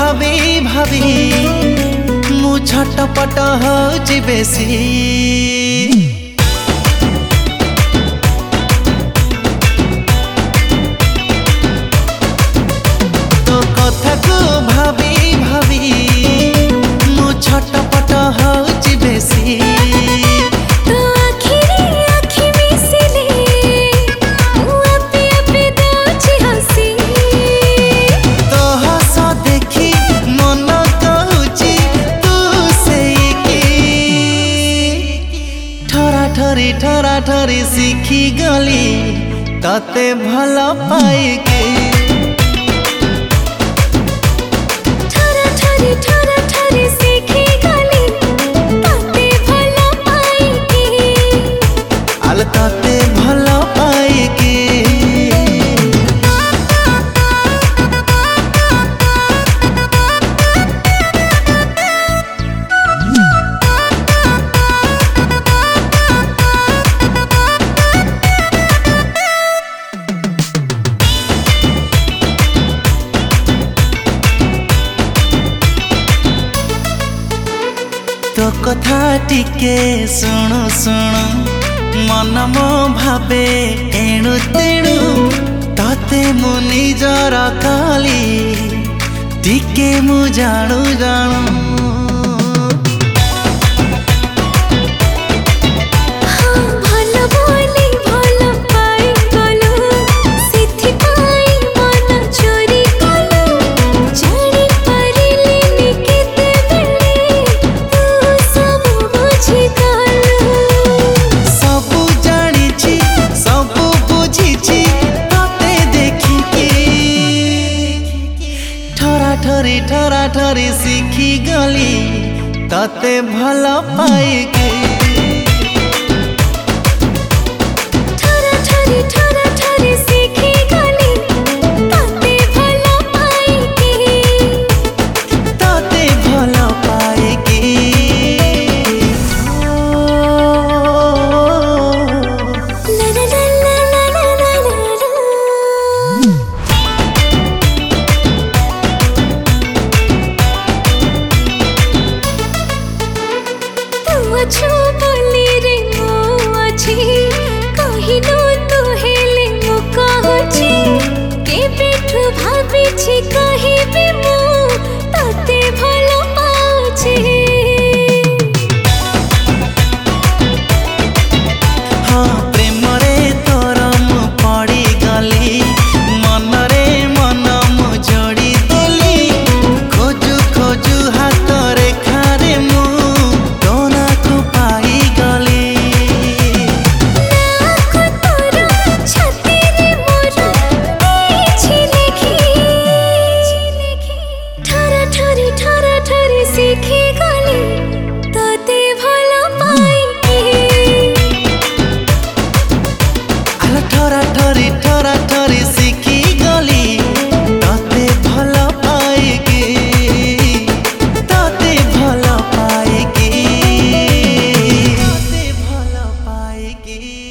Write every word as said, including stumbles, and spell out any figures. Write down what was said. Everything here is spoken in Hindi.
भाभी भाभी मु छटपट होची बेसी तो कथा को भाभी भाभी मु छटपट होची बेसी ठरी ठरा ठरी सीखी गली तते भल पाइके ठरा ठरी ठरा ठरी सीखी गली तते भल पाइके आल तते भल पाइके तो कथा टिके सुनु सुनु मन मो भावे एणु तेणु तते मु निजर कली टिके मु जाणु जाणु ठरी ठरा ठरी सीखी गली तते भल पाइके ठरा ठरी ठरा ठरी सीखी गली तते भल पाइके तते भल पाइके ला ला ला ला ला ला ला अछु बोली रे मो अछि कहिनो तू हेले मो कहछि के बेठु भाबी छी कहिबे मो तते भलो पाउछि हाँ प्रेम रे तोर मु पड़ी गली मन रे मन मु जोड़ी देली खोजु खोजु हाथ रे खारे मु सीखी गली तते भल पाइके आल ठरा ठरी ठरा ठरी सीखी गली तते भल पाइके तते भल पाइके तते भल पाइके।